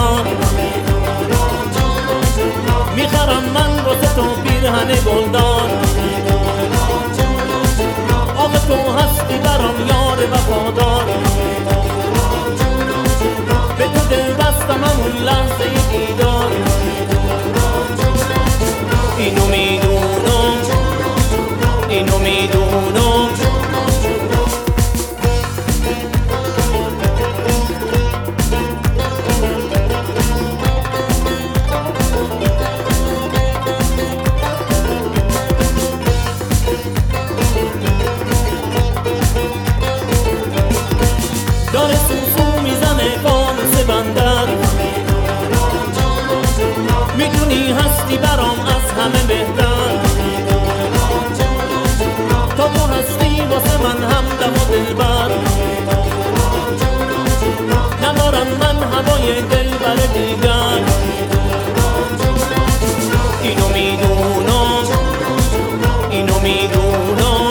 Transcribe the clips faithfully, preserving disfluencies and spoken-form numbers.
جونم میخرم من واسه تو پیرهن گلدار آخه تو هستی برام یار وفادار به تو دل بستم همون لحظه دیدار اینو میدونم اینو میدونم داره سوسو میزنه فانوس بندر میدونی هستی برام از همه بهتر تا تو هستی واسه من همدم و دلبر ندارم من هوای دلبر دیگر اینو میدونم اینو میدونم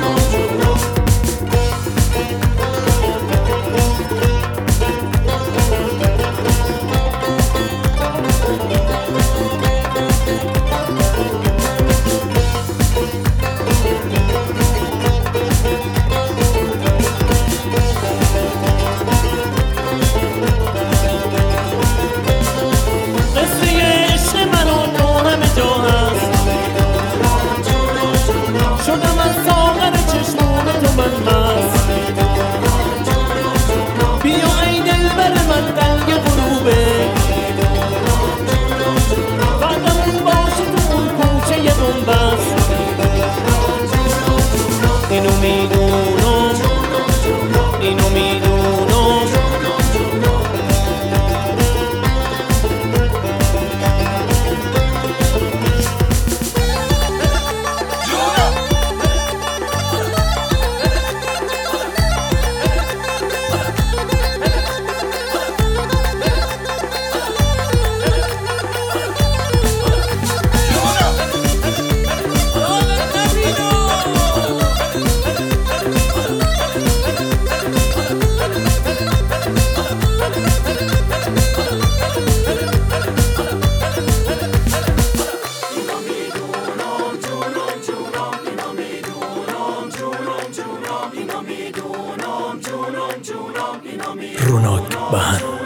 شدم از ساغر چشمون تو من مست بیا ای دلبر من رنگ غروبه بعدمون باشه تو اون کوچه یه بنبست اینو میدونم اینو میدونم رونق بهن